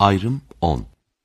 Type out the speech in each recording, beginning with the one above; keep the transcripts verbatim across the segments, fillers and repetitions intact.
Ayrım on.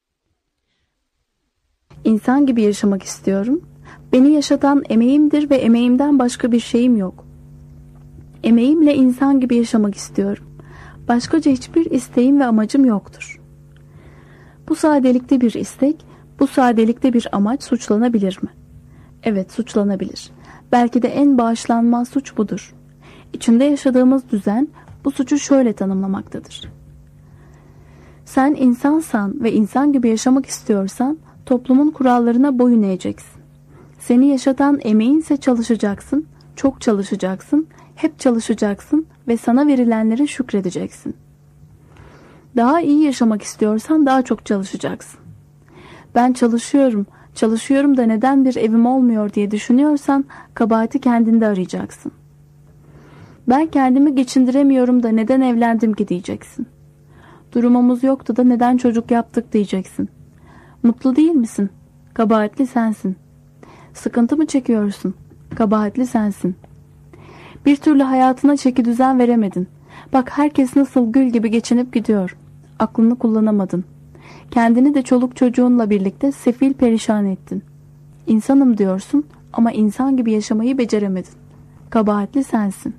İnsan gibi yaşamak istiyorum. Beni yaşatan emeğimdir ve emeğimden başka bir şeyim yok. Emeğimle insan gibi yaşamak istiyorum. Başkaca hiçbir isteğim ve amacım yoktur. Bu sadelikte bir istek, bu sadelikte bir amaç suçlanabilir mi? Evet, suçlanabilir. Belki de en bağışlanmaz suç budur. İçinde yaşadığımız düzen bu suçu şöyle tanımlamaktadır. Sen insansan ve insan gibi yaşamak istiyorsan toplumun kurallarına boyun eğeceksin. Seni yaşatan emeğinse çalışacaksın, çok çalışacaksın, hep çalışacaksın ve sana verilenlere şükredeceksin. Daha iyi yaşamak istiyorsan daha çok çalışacaksın. Ben çalışıyorum, çalışıyorum da neden bir evim olmuyor diye düşünüyorsan kabahati kendinde arayacaksın. Ben kendimi geçindiremiyorum da neden evlendim ki diyeceksin. Durumumuz yoktu da neden çocuk yaptık diyeceksin. Mutlu değil misin? Kabahatli sensin. Sıkıntı mı çekiyorsun? Kabahatli sensin. Bir türlü hayatına çeki düzen veremedin. Bak herkes nasıl gül gibi geçinip gidiyor. Aklını kullanamadın. Kendini de çoluk çocuğunla birlikte sefil perişan ettin. İnsanım diyorsun ama insan gibi yaşamayı beceremedin. Kabahatli sensin.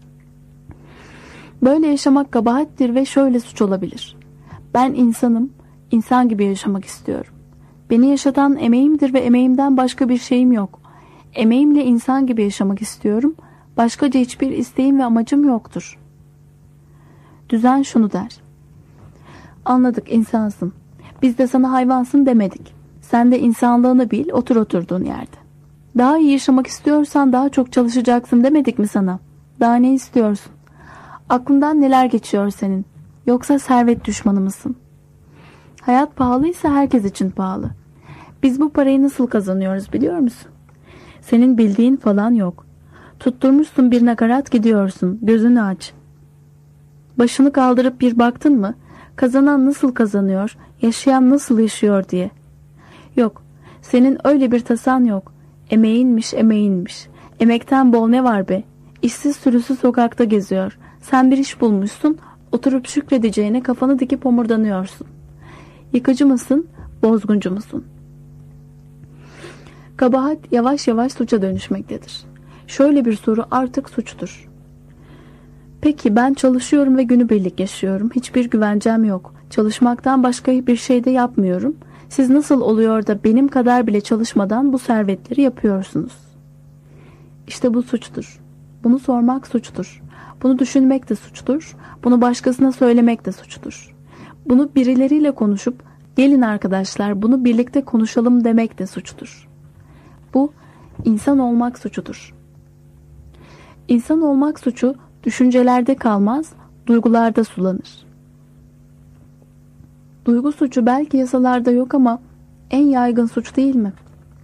Böyle yaşamak kabahattir ve şöyle suç olabilir. Ben insanım, insan gibi yaşamak istiyorum. Beni yaşatan emeğimdir ve emeğimden başka bir şeyim yok. Emeğimle insan gibi yaşamak istiyorum. Başkaca hiçbir isteğim ve amacım yoktur. Düzen şunu der. Anladık, insansın. Biz de sana hayvansın demedik. Sen de insanlığını bil, otur oturduğun yerde. Daha iyi yaşamak istiyorsan daha çok çalışacaksın demedik mi sana? Daha ne istiyorsun? Aklından neler geçiyor senin? Yoksa servet düşmanı mısın? Hayat pahalıysa herkes için pahalı. Biz bu parayı nasıl kazanıyoruz biliyor musun? Senin bildiğin falan yok. Tutturmuşsun bir nakarat gidiyorsun, gözünü aç. Başını kaldırıp bir baktın mı? Kazanan nasıl kazanıyor, yaşayan nasıl yaşıyor diye. Yok, senin öyle bir tasan yok. Emeğinmiş, emeğinmiş. Emekten bol ne var be? İşsiz sürüsü sokakta geziyor. Sen bir iş bulmuşsun, oturup şükredeceğine kafanı dikip homurdanıyorsun. Yıkıcı mısın, bozguncu musun? Kabahat yavaş yavaş suça dönüşmektedir. Şöyle bir soru artık suçtur. Peki ben çalışıyorum ve günübirlik yaşıyorum. Hiçbir güvencem yok. Çalışmaktan başka bir şey de yapmıyorum. Siz nasıl oluyor da benim kadar bile çalışmadan bu servetleri yapıyorsunuz? İşte bu suçtur. Bunu sormak suçtur. Bunu düşünmek de suçtur. Bunu başkasına söylemek de suçtur. Bunu birileriyle konuşup gelin arkadaşlar bunu birlikte konuşalım demek de suçtur. Bu insan olmak suçudur. İnsan olmak suçu düşüncelerde kalmaz, duygularda sulanır. Duygu suçu belki yasalarda yok ama en yaygın suç değil mi?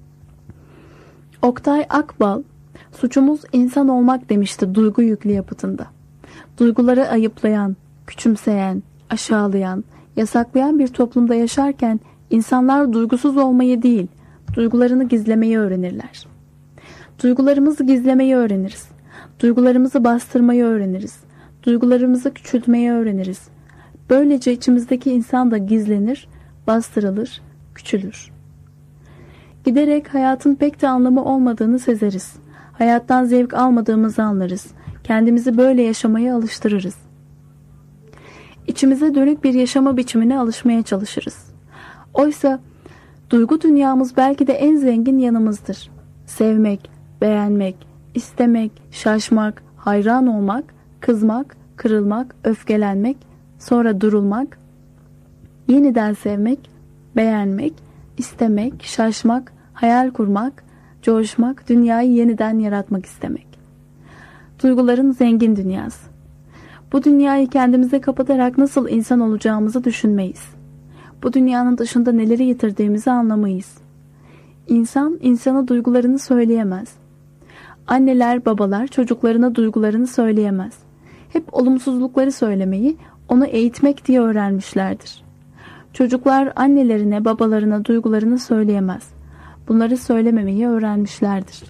Oktay Akbal, suçumuz insan olmak demişti duygu yüklü yapıtında. Duyguları ayıplayan, küçümseyen, aşağılayan, yasaklayan bir toplumda yaşarken insanlar duygusuz olmayı değil, duygularını gizlemeyi öğrenirler. Duygularımızı gizlemeyi öğreniriz. Duygularımızı bastırmayı öğreniriz. Duygularımızı küçültmeyi öğreniriz. Böylece içimizdeki insan da gizlenir, bastırılır, küçülür. Giderek hayatın pek de anlamı olmadığını sezeriz. Hayattan zevk almadığımızı anlarız. Kendimizi böyle yaşamaya alıştırırız. İçimize dönük bir yaşama biçimine alışmaya çalışırız. Oysa duygu dünyamız belki de en zengin yanımızdır. Sevmek, beğenmek, istemek, şaşmak, hayran olmak, kızmak, kırılmak, öfkelenmek, sonra durulmak, yeniden sevmek, beğenmek, istemek, şaşmak, hayal kurmak, coşmak, dünyayı yeniden yaratmak istemek. Duyguların zengin dünyası. Bu dünyayı kendimize kapatarak nasıl insan olacağımızı düşünmeyiz. Bu dünyanın dışında neleri yitirdiğimizi anlamayız. İnsan, insana duygularını söyleyemez. Anneler, babalar çocuklarına duygularını söyleyemez. Hep olumsuzlukları söylemeyi, onu eğitmek diye öğrenmişlerdir. Çocuklar annelerine, babalarına duygularını söyleyemez. Bunları söylememeyi öğrenmişlerdir.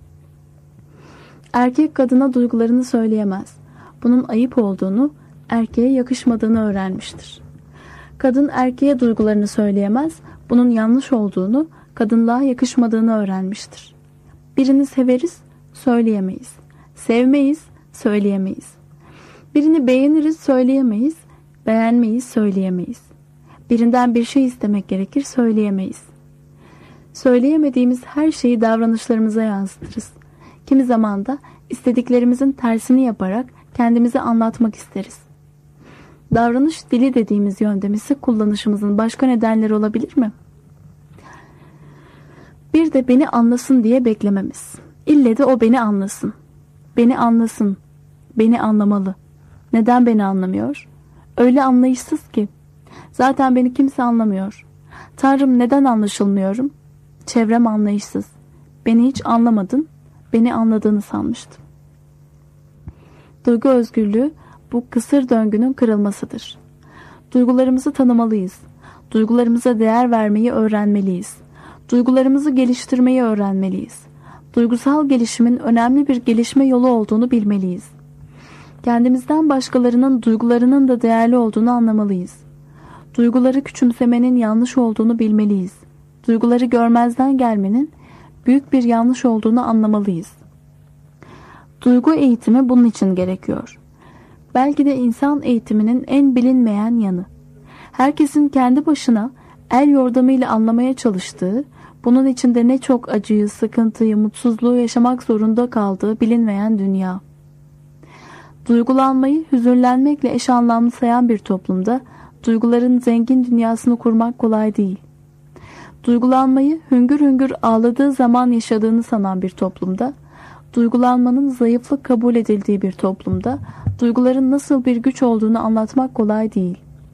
Erkek kadına duygularını söyleyemez. Bunun ayıp olduğunu, erkeğe yakışmadığını öğrenmiştir. Kadın erkeğe duygularını söyleyemez, bunun yanlış olduğunu, kadınlığa yakışmadığını öğrenmiştir. Birini severiz, söyleyemeyiz. Sevmeyiz, söyleyemeyiz. Birini beğeniriz, söyleyemeyiz. Beğenmeyiz, söyleyemeyiz. Birinden bir şey istemek gerekir, söyleyemeyiz. Söyleyemediğimiz her şeyi davranışlarımıza yansıtırız. Kimi zaman da istediklerimizin tersini yaparak kendimizi anlatmak isteriz. Davranış dili dediğimiz yöntemisi kullanışımızın başka nedenleri olabilir mi? Bir de beni anlasın diye beklememiz. İlle de o beni anlasın. Beni anlasın. Beni anlamalı. Neden beni anlamıyor? Öyle anlayışsız ki. Zaten beni kimse anlamıyor. Tanrım, neden anlaşılmıyorum? Çevrem anlayışsız. Beni hiç anlamadın, beni anladığını sanmıştım. Duygu özgürlüğü bu kısır döngünün kırılmasıdır. Duygularımızı tanımalıyız. Duygularımıza değer vermeyi öğrenmeliyiz. Duygularımızı geliştirmeyi öğrenmeliyiz. Duygusal gelişimin önemli bir gelişme yolu olduğunu bilmeliyiz. Kendimizden başkalarının duygularının da değerli olduğunu anlamalıyız. Duyguları küçümsemenin yanlış olduğunu bilmeliyiz. Duyguları görmezden gelmenin büyük bir yanlış olduğunu anlamalıyız. Duygu eğitimi bunun için gerekiyor. Belki de insan eğitiminin en bilinmeyen yanı. Herkesin kendi başına el yordamıyla anlamaya çalıştığı, bunun içinde ne çok acıyı, sıkıntıyı, mutsuzluğu yaşamak zorunda kaldığı bilinmeyen dünya. Duygulanmayı hüzünlenmekle eş anlamlı sayan bir toplumda duyguların zengin dünyasını kurmak kolay değil. Duygulanmayı hüngür hüngür ağladığı zaman yaşadığını sanan bir toplumda, duygulanmanın zayıflık kabul edildiği bir toplumda duyguların nasıl bir güç olduğunu anlatmak kolay değil.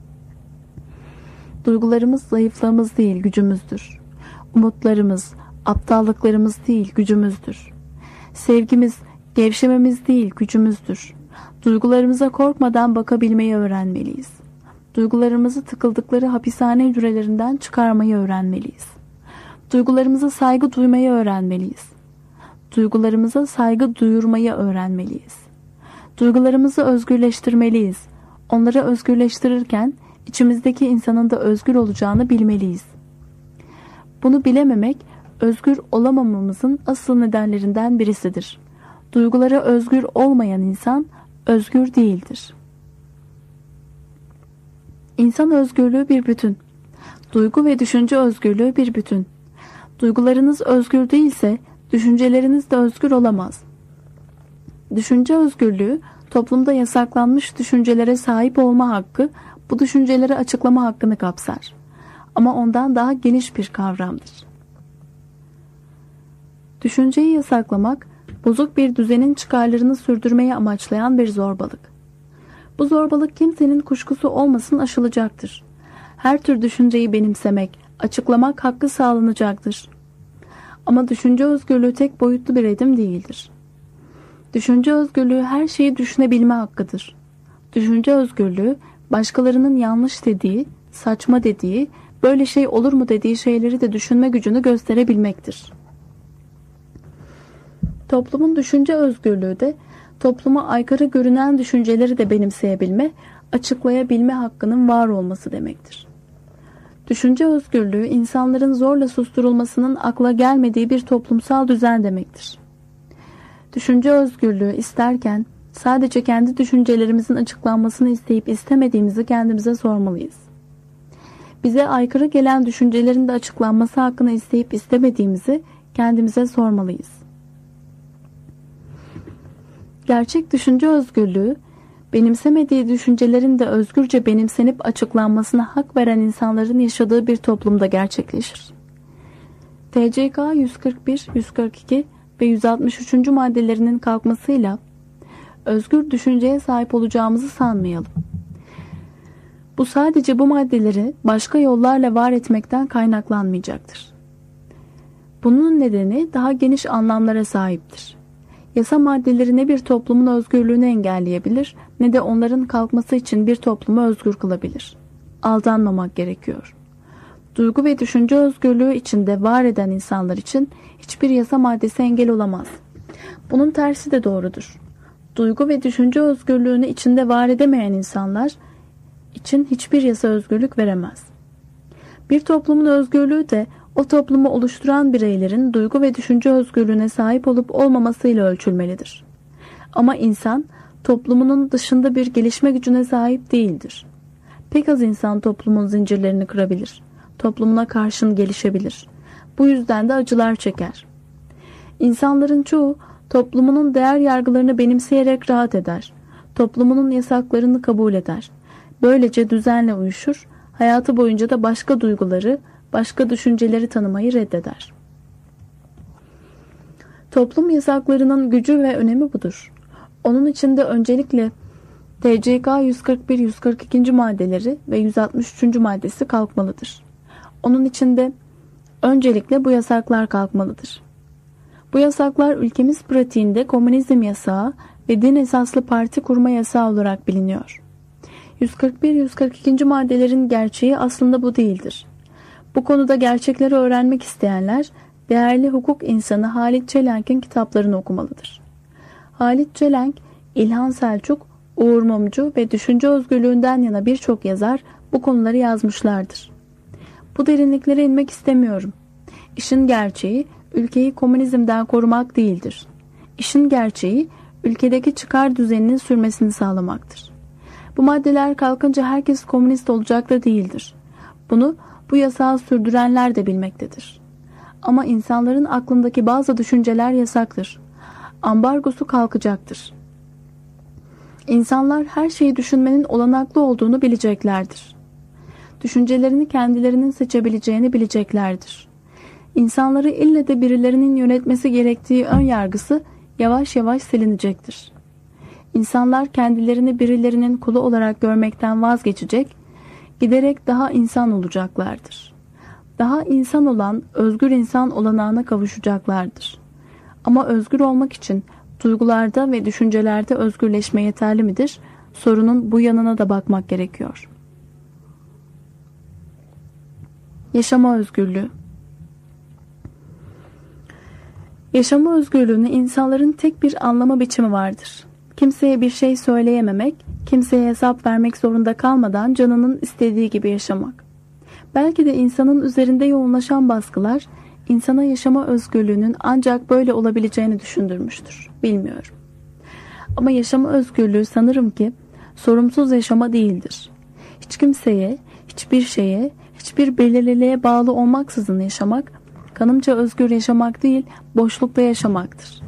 Duygularımız zayıflığımız değil, gücümüzdür. Umutlarımız, aptallıklarımız değil, gücümüzdür. Sevgimiz, gevşememiz değil, gücümüzdür. Duygularımıza korkmadan bakabilmeyi öğrenmeliyiz. Duygularımızı tıkıldıkları hapishane hücrelerinden çıkarmayı öğrenmeliyiz. Duygularımıza saygı duymayı öğrenmeliyiz. Duygularımıza saygı duyurmayı öğrenmeliyiz. Duygularımızı özgürleştirmeliyiz. Onları özgürleştirirken içimizdeki insanın da özgür olacağını bilmeliyiz. Bunu bilememek, özgür olamamamızın asıl nedenlerinden birisidir. Duygulara özgür olmayan insan özgür değildir. İnsan özgürlüğü bir bütün. Duygu ve düşünce özgürlüğü bir bütün. Duygularınız özgür değilse düşünceleriniz de özgür olamaz. Düşünce özgürlüğü toplumda yasaklanmış düşüncelere sahip olma hakkı, bu düşünceleri açıklama hakkını kapsar. Ama ondan daha geniş bir kavramdır. Düşünceyi yasaklamak, bozuk bir düzenin çıkarlarını sürdürmeyi amaçlayan bir zorbalık. Bu zorbalık kimsenin kuşkusu olmasın aşılacaktır. Her tür düşünceyi benimsemek, açıklamak hakkı sağlanacaktır. Ama düşünce özgürlüğü tek boyutlu bir edim değildir. Düşünce özgürlüğü her şeyi düşünebilme hakkıdır. Düşünce özgürlüğü, başkalarının yanlış dediği, saçma dediği, böyle şey olur mu dediği şeyleri de düşünme gücünü gösterebilmektir. Toplumun düşünce özgürlüğü de, topluma aykırı görünen düşünceleri de benimseyebilme, açıklayabilme hakkının var olması demektir. Düşünce özgürlüğü, insanların zorla susturulmasının akla gelmediği bir toplumsal düzen demektir. Düşünce özgürlüğü isterken, sadece kendi düşüncelerimizin açıklanmasını isteyip istemediğimizi kendimize sormalıyız. Bize aykırı gelen düşüncelerin de açıklanması hakkını isteyip istemediğimizi kendimize sormalıyız. Gerçek düşünce özgürlüğü, benimsemediği düşüncelerin de özgürce benimsenip açıklanmasına hak veren insanların yaşadığı bir toplumda gerçekleşir. T C K yüz kırk bir, yüz kırk iki ve yüz altmış üçüncü maddelerinin kalkmasıyla özgür düşünceye sahip olacağımızı sanmayalım. Bu sadece bu maddeleri başka yollarla var etmekten kaynaklanmayacaktır. Bunun nedeni daha geniş anlamlara sahiptir. Yasa maddeleri ne bir toplumun özgürlüğünü engelleyebilir ne de onların kalkması için bir toplumu özgür kılabilir. Aldanmamak gerekiyor. Duygu ve düşünce özgürlüğü içinde var eden insanlar için hiçbir yasa maddesi engel olamaz. Bunun tersi de doğrudur. Duygu ve düşünce özgürlüğünü içinde var edemeyen insanlar için hiçbir yasa özgürlük veremez. Bir toplumun özgürlüğü de o toplumu oluşturan bireylerin duygu ve düşünce özgürlüğüne sahip olup olmamasıyla ölçülmelidir. Ama insan toplumunun dışında bir gelişme gücüne sahip değildir. Pek az insan toplumun zincirlerini kırabilir. Toplumuna karşın gelişebilir. Bu yüzden de acılar çeker. İnsanların çoğu toplumunun değer yargılarını benimseyerek rahat eder. Toplumunun yasaklarını kabul eder. Böylece düzenle uyuşur, hayatı boyunca da başka duyguları, başka düşünceleri tanımayı reddeder. Toplum yasaklarının gücü ve önemi budur. Onun içinde öncelikle T C K yüz kırk bir yüz kırk iki. maddeleri ve yüz altmış üçüncü maddesi kalkmalıdır. Onun içinde öncelikle bu yasaklar kalkmalıdır. Bu yasaklar ülkemiz pratiğinde komünizm yasağı ve din esaslı parti kurma yasağı olarak biliniyor. yüz kırk bir yüz kırk iki. maddelerin gerçeği aslında bu değildir. Bu konuda gerçekleri öğrenmek isteyenler değerli hukuk insanı Halit Çelenk'in kitaplarını okumalıdır. Halit Çelenk, İlhan Selçuk, Uğur Mumcu ve düşünce özgürlüğünden yana birçok yazar bu konuları yazmışlardır. Bu derinliklere inmek istemiyorum. İşin gerçeği ülkeyi komünizmden korumak değildir. İşin gerçeği ülkedeki çıkar düzeninin sürmesini sağlamaktır. Bu maddeler kalkınca herkes komünist olacak da değildir. Bunu bu yasağı sürdürenler de bilmektedir. Ama insanların aklındaki bazı düşünceler yasaktır. Ambargosu kalkacaktır. İnsanlar her şeyi düşünmenin olanaklı olduğunu bileceklerdir. Düşüncelerini kendilerinin seçebileceğini bileceklerdir. İnsanları ille de birilerinin yönetmesi gerektiği ön yargısı yavaş yavaş silinecektir. İnsanlar kendilerini birilerinin kulu olarak görmekten vazgeçecek, giderek daha insan olacaklardır. Daha insan olan, özgür insan olanağına kavuşacaklardır. Ama özgür olmak için duygularda ve düşüncelerde özgürleşme yeterli midir? Sorunun bu yanına da bakmak gerekiyor. Yaşama özgürlüğü. Yaşama özgürlüğünü insanların tek bir anlama biçimi vardır. Kimseye bir şey söyleyememek, kimseye hesap vermek zorunda kalmadan canının istediği gibi yaşamak. Belki de insanın üzerinde yoğunlaşan baskılar, insana yaşama özgürlüğünün ancak böyle olabileceğini düşündürmüştür. Bilmiyorum. Ama yaşama özgürlüğü sanırım ki sorumsuz yaşama değildir. Hiç kimseye, hiçbir şeye, hiçbir belirliliğe bağlı olmaksızın yaşamak, kanımca özgür yaşamak değil, boşlukta yaşamaktır.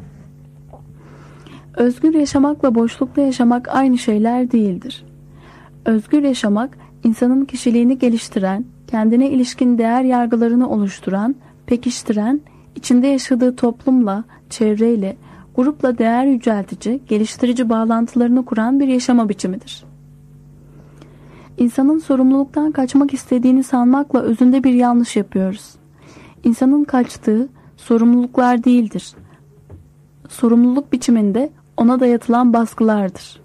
Özgür yaşamakla boşlukta yaşamak aynı şeyler değildir. Özgür yaşamak, insanın kişiliğini geliştiren, kendine ilişkin değer yargılarını oluşturan, pekiştiren, içinde yaşadığı toplumla, çevreyle, grupla değer yüceltici, geliştirici bağlantılarını kuran bir yaşama biçimidir. İnsanın sorumluluktan kaçmak istediğini sanmakla özünde bir yanlış yapıyoruz. İnsanın kaçtığı sorumluluklar değildir. Sorumluluk biçiminde ona dayatılan baskılardır.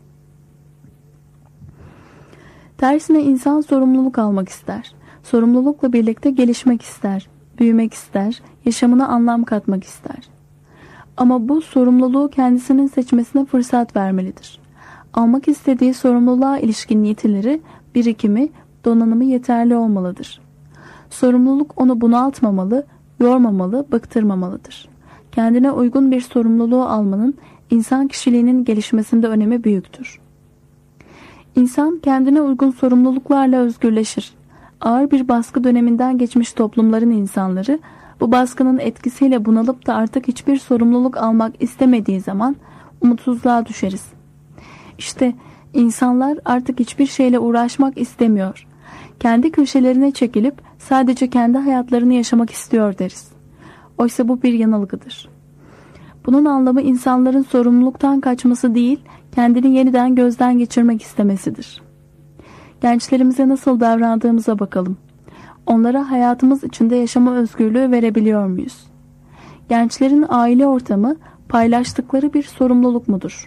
Tersine insan sorumluluk almak ister. Sorumlulukla birlikte gelişmek ister, büyümek ister, yaşamına anlam katmak ister. Ama bu sorumluluğu kendisinin seçmesine fırsat vermelidir. Almak istediği sorumluluğa ilişkin yetileri, birikimi, donanımı yeterli olmalıdır. Sorumluluk onu bunaltmamalı, yormamalı, bıktırmamalıdır. Kendine uygun bir sorumluluğu almanın insan kişiliğinin gelişmesinde önemi büyüktür. İnsan kendine uygun sorumluluklarla özgürleşir. Ağır bir baskı döneminden geçmiş toplumların insanları bu baskının etkisiyle bunalıp da artık hiçbir sorumluluk almak istemediği zaman umutsuzluğa düşeriz. İşte insanlar artık hiçbir şeyle uğraşmak istemiyor. Kendi köşelerine çekilip sadece kendi hayatlarını yaşamak istiyor deriz. Oysa bu bir yanılgıdır. Bunun anlamı insanların sorumluluktan kaçması değil, kendini yeniden gözden geçirmek istemesidir. Gençlerimize nasıl davrandığımıza bakalım. Onlara hayatımız içinde yaşama özgürlüğü verebiliyor muyuz? Gençlerin aile ortamı paylaştıkları bir sorumluluk mudur?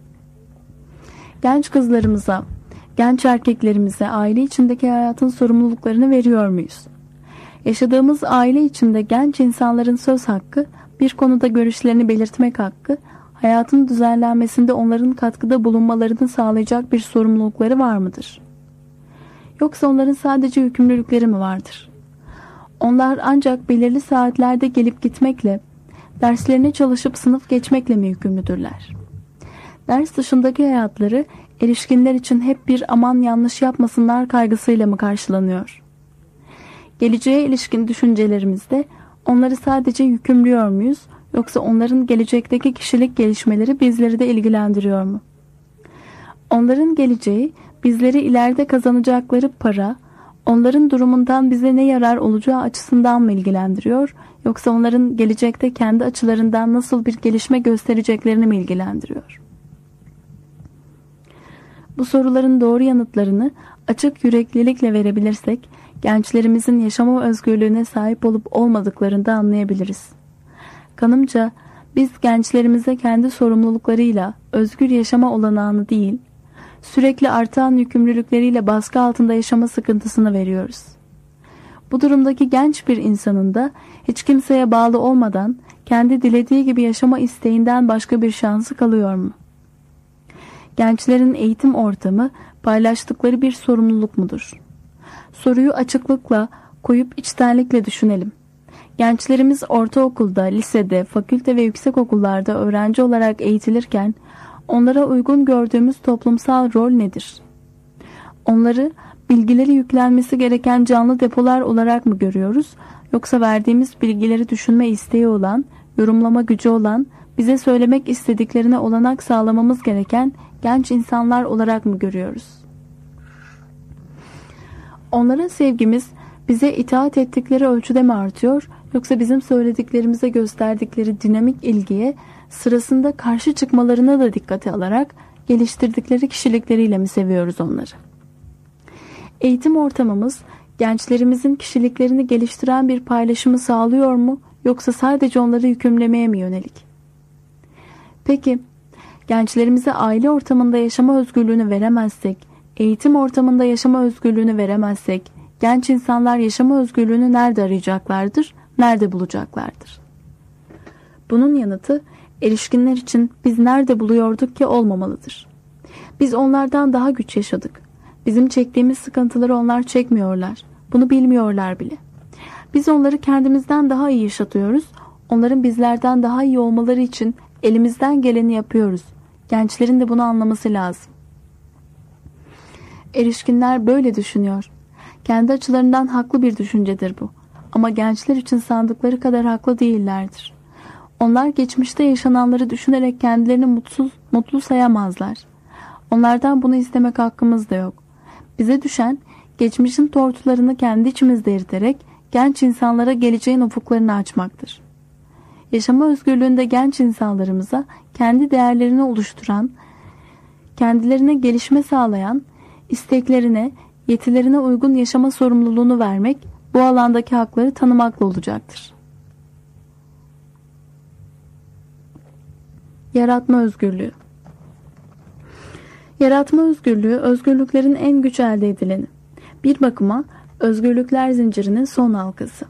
Genç kızlarımıza, genç erkeklerimize aile içindeki hayatın sorumluluklarını veriyor muyuz? Yaşadığımız aile içinde genç insanların söz hakkı, bir konuda görüşlerini belirtmek hakkı, hayatın düzenlenmesinde onların katkıda bulunmalarını sağlayacak bir sorumlulukları var mıdır? Yoksa onların sadece yükümlülükleri mi vardır? Onlar ancak belirli saatlerde gelip gitmekle, derslerine çalışıp sınıf geçmekle mi yükümlüdürler? Ders dışındaki hayatları erişkinler için hep bir aman yanlış yapmasınlar kaygısıyla mı karşılanıyor? Geleceğe ilişkin düşüncelerimizde onları sadece yükümlüyor muyuz, yoksa onların gelecekteki kişilik gelişmeleri bizleri de ilgilendiriyor mu? Onların geleceği bizleri ileride kazanacakları para, onların durumundan bize ne yarar olacağı açısından mı ilgilendiriyor, yoksa onların gelecekte kendi açılarından nasıl bir gelişme göstereceklerini mi ilgilendiriyor? Bu soruların doğru yanıtlarını açık yüreklilikle verebilirsek, gençlerimizin yaşama özgürlüğüne sahip olup olmadıklarını da anlayabiliriz. Kanımca biz gençlerimize kendi sorumluluklarıyla özgür yaşama olanağını değil, sürekli artan yükümlülükleriyle baskı altında yaşama sıkıntısını veriyoruz. Bu durumdaki genç bir insanın da hiç kimseye bağlı olmadan kendi dilediği gibi yaşama isteğinden başka bir şansı kalıyor mu? Gençlerin eğitim ortamı paylaştıkları bir sorumluluk mudur? Soruyu açıklıkla, koyup içtenlikle düşünelim. Gençlerimiz ortaokulda, lisede, fakülte ve yüksekokullarda öğrenci olarak eğitilirken onlara uygun gördüğümüz toplumsal rol nedir? Onları bilgileri yüklenmesi gereken canlı depolar olarak mı görüyoruz, yoksa verdiğimiz bilgileri düşünme isteği olan, yorumlama gücü olan, bize söylemek istediklerine olanak sağlamamız gereken genç insanlar olarak mı görüyoruz? Onlara sevgimiz bize itaat ettikleri ölçüde mi artıyor, yoksa bizim söylediklerimize gösterdikleri dinamik ilgiye sırasında karşı çıkmalarına da dikkate alarak geliştirdikleri kişilikleriyle mi seviyoruz onları? Eğitim ortamımız gençlerimizin kişiliklerini geliştiren bir paylaşımı sağlıyor mu, yoksa sadece onları yükümlemeye mi yönelik? Peki, gençlerimize aile ortamında yaşama özgürlüğünü veremezsek, eğitim ortamında yaşama özgürlüğünü veremezsek, genç insanlar yaşama özgürlüğünü nerede arayacaklardır, nerede bulacaklardır? Bunun yanıtı, erişkinler için biz nerede buluyorduk ki olmamalıdır. Biz onlardan daha güç yaşadık. Bizim çektiğimiz sıkıntıları onlar çekmiyorlar. Bunu bilmiyorlar bile. Biz onları kendimizden daha iyi yaşatıyoruz. Onların bizlerden daha iyi olmaları için elimizden geleni yapıyoruz. Gençlerin de bunu anlaması lazım. Erişkinler böyle düşünüyor. Kendi açılarından haklı bir düşüncedir bu. Ama gençler için sandıkları kadar haklı değillerdir. Onlar geçmişte yaşananları düşünerek kendilerini mutsuz, mutlu sayamazlar. Onlardan bunu istemek hakkımız da yok. Bize düşen geçmişin tortularını kendi içimizde eriterek genç insanlara geleceğin ufuklarını açmaktır. Yaşama özgürlüğünde genç insanlarımıza kendi değerlerini oluşturan, kendilerine gelişme sağlayan, isteklerine, yetilerine uygun yaşama sorumluluğunu vermek, bu alandaki hakları tanımakla olacaktır. Yaratma özgürlüğü. Yaratma özgürlüğü, özgürlüklerin en güç elde edileni. Bir bakıma özgürlükler zincirinin son halkası.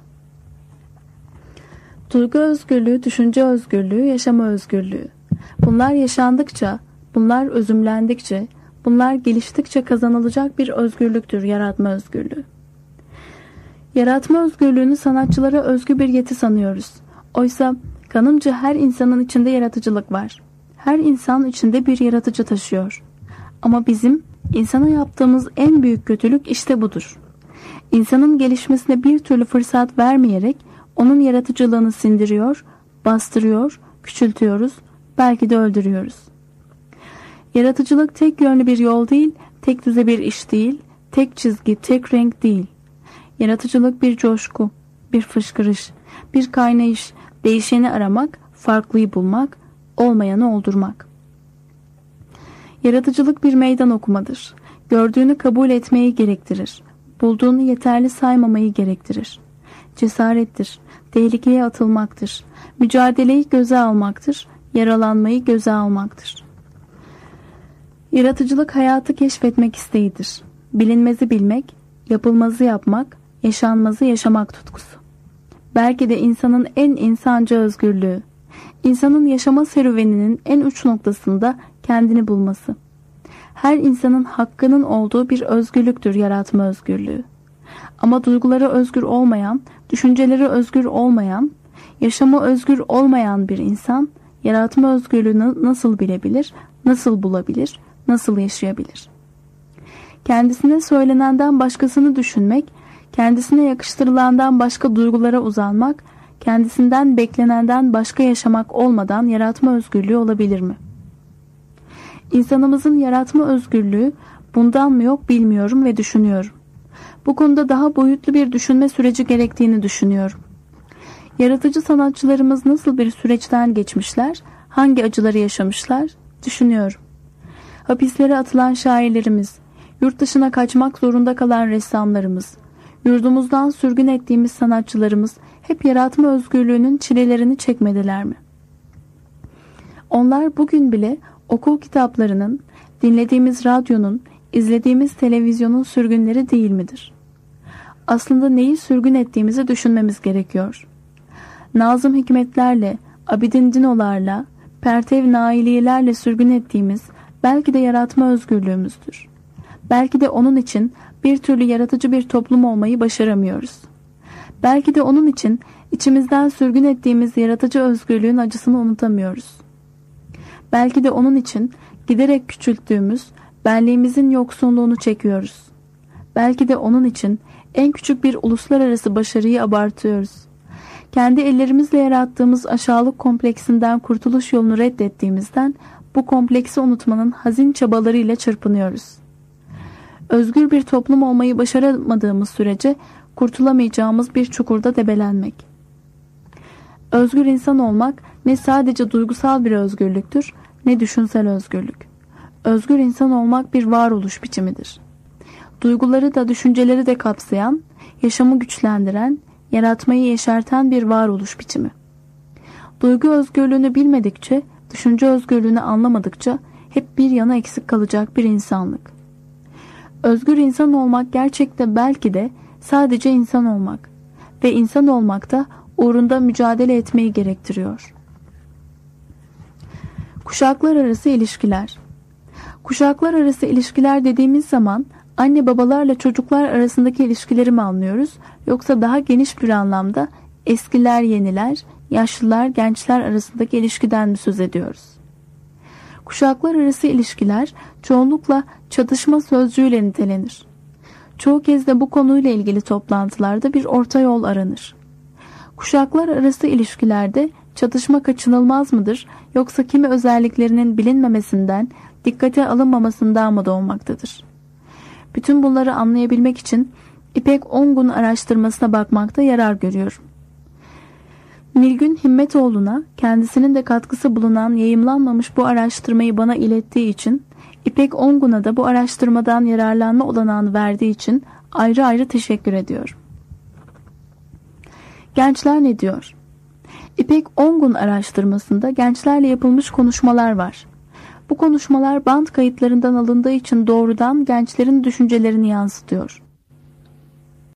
Duygu özgürlüğü, düşünce özgürlüğü, yaşama özgürlüğü. Bunlar yaşandıkça, bunlar özümlendikçe, bunlar geliştikçe kazanılacak bir özgürlüktür yaratma özgürlüğü. Yaratma özgürlüğünü sanatçılara özgü bir yeti sanıyoruz. Oysa kanımca her insanın içinde yaratıcılık var. Her insan içinde bir yaratıcı taşıyor. Ama bizim insana yaptığımız en büyük kötülük işte budur. İnsanın gelişmesine bir türlü fırsat vermeyerek onun yaratıcılığını sindiriyor, bastırıyor, küçültüyoruz, belki de öldürüyoruz. Yaratıcılık tek yönlü bir yol değil, tek düze bir iş değil, tek çizgi, tek renk değil. Yaratıcılık bir coşku, bir fışkırış, bir kaynayış, değişeni aramak, farklıyı bulmak, olmayanı oldurmak. Yaratıcılık bir meydan okumadır. Gördüğünü kabul etmeyi gerektirir. Bulduğunu yeterli saymamayı gerektirir. Cesarettir, tehlikeye atılmaktır. Mücadeleyi göze almaktır, yaralanmayı göze almaktır. Yaratıcılık hayatı keşfetmek isteğidir. Bilinmezi bilmek, yapılmazı yapmak, yaşanmazı yaşamak tutkusu. Belki de insanın en insanca özgürlüğü, insanın yaşama serüveninin en uç noktasında kendini bulması. Her insanın hakkının olduğu bir özgürlüktür yaratma özgürlüğü. Ama duyguları özgür olmayan, düşünceleri özgür olmayan, yaşamı özgür olmayan bir insan yaratma özgürlüğünü nasıl bilebilir, nasıl bulabilir, nasıl yaşayabilir? Kendisine söylenenden başkasını düşünmek, kendisine yakıştırılandan başka duygulara uzanmak, kendisinden beklenenden başka yaşamak olmadan yaratma özgürlüğü olabilir mi? İnsanımızın yaratma özgürlüğü bundan mı yok bilmiyorum ve düşünüyorum. Bu konuda daha boyutlu bir düşünme süreci gerektiğini düşünüyorum. Yaratıcı sanatçılarımız nasıl bir süreçten geçmişler, hangi acıları yaşamışlar düşünüyorum. Hapislere atılan şairlerimiz, yurt dışına kaçmak zorunda kalan ressamlarımız, yurdumuzdan sürgün ettiğimiz sanatçılarımız hep yaratma özgürlüğünün çilelerini çekmediler mi? Onlar bugün bile okul kitaplarının, dinlediğimiz radyonun, izlediğimiz televizyonun sürgünleri değil midir? Aslında neyi sürgün ettiğimizi düşünmemiz gerekiyor. Nazım Hikmetlerle, Abidin Dinolarla, Pertev Nailiyelerle sürgün ettiğimiz belki de yaratma özgürlüğümüzdür. Belki de onun için bir türlü yaratıcı bir toplum olmayı başaramıyoruz. Belki de onun için içimizden sürgün ettiğimiz yaratıcı özgürlüğün acısını unutamıyoruz. Belki de onun için giderek küçülttüğümüz benliğimizin yoksunluğunu çekiyoruz. Belki de onun için en küçük bir uluslararası başarıyı abartıyoruz. Kendi ellerimizle yarattığımız aşağılık kompleksinden kurtuluş yolunu reddettiğimizden bu kompleksi unutmanın hazin çabalarıyla çırpınıyoruz. Özgür bir toplum olmayı başaramadığımız sürece kurtulamayacağımız bir çukurda debelenmek. Özgür insan olmak ne sadece duygusal bir özgürlüktür, ne düşünsel özgürlük. Özgür insan olmak bir varoluş biçimidir. Duyguları da düşünceleri de kapsayan, yaşamı güçlendiren, yaratmayı yeşerten bir varoluş biçimi. Duygu özgürlüğünü bilmedikçe, düşünce özgürlüğünü anlamadıkça hep bir yana eksik kalacak bir insanlık. Özgür insan olmak gerçekte belki de sadece insan olmak ve insan olmak da uğrunda mücadele etmeyi gerektiriyor. Kuşaklar arası ilişkiler. Kuşaklar arası ilişkiler dediğimiz zaman anne babalarla çocuklar arasındaki ilişkileri mi anlıyoruz, yoksa daha geniş bir anlamda eskiler yeniler, yaşlılar gençler arasındaki ilişkiden mi söz ediyoruz? Kuşaklar arası ilişkiler çoğunlukla çatışma sözcüğüyle nitelenir. Çoğu kez de bu konuyla ilgili toplantılarda bir orta yol aranır. Kuşaklar arası ilişkilerde çatışma kaçınılmaz mıdır, yoksa kimi özelliklerinin bilinmemesinden, dikkate alınmamasından mı doğmaktadır? Bütün bunları anlayabilmek için İpek Ongun araştırmasına bakmakta yarar görüyorum. Nilgün Himmetoğlu'na kendisinin de katkısı bulunan yayımlanmamış bu araştırmayı bana ilettiği için, İpek Ongun'a da bu araştırmadan yararlanma olanağını verdiği için ayrı ayrı teşekkür ediyorum. Gençler ne diyor? İpek Ongun araştırmasında gençlerle yapılmış konuşmalar var. Bu konuşmalar band kayıtlarından alındığı için doğrudan gençlerin düşüncelerini yansıtıyor.